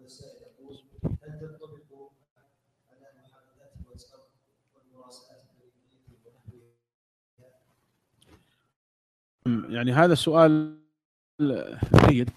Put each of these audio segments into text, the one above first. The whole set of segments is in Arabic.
السائل يقول هل تنطبق على محادثات الواتساب والمراسلات البريدية ونحوها؟ يعني هذا سؤال جيد.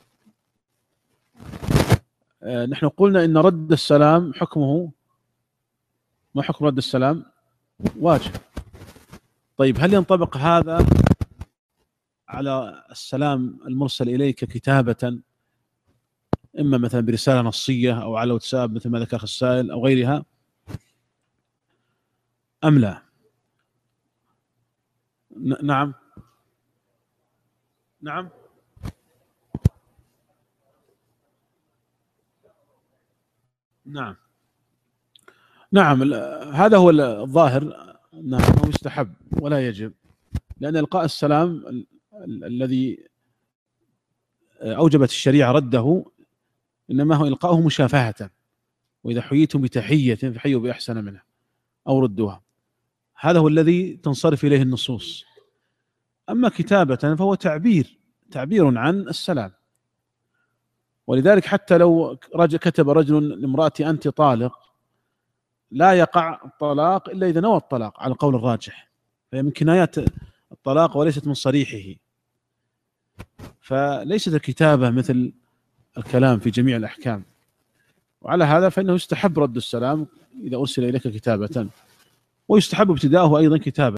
نحن قلنا إن رد السلام حكمه، ما حكم رد السلام؟ واجب. طيب هل ينطبق هذا على السلام المرسل إليك كتابة، إما مثلا برسالة نصية أو على واتساب مثل ما ذكر السائل أو غيرها، أم لا؟ نعم نعم نعم نعم، هذا هو الظاهر. نعم، هو يستحب ولا يجب، لأن إلقاء السلام الذي أوجبت الشريعة رده إنما هو إلقاؤه مشافهة، وإذا حييتم بتحية فحيوا بأحسن منها أو ردوها. هذا هو الذي تنصرف إليه النصوص. أما كتابة فهو تعبير عن السلام. ولذلك حتى لو كتب رجل لامرأتي أنت طالق، لا يقع الطلاق إلا إذا نوى الطلاق على القول الراجح، فهي من كنايات الطلاق وليست من صريحه. فليست الكتابة مثل الكلام في جميع الأحكام. وعلى هذا فإنه يستحب رد السلام إذا أرسل إليك كتابة، ويستحب ابتداءه أيضا كتابة.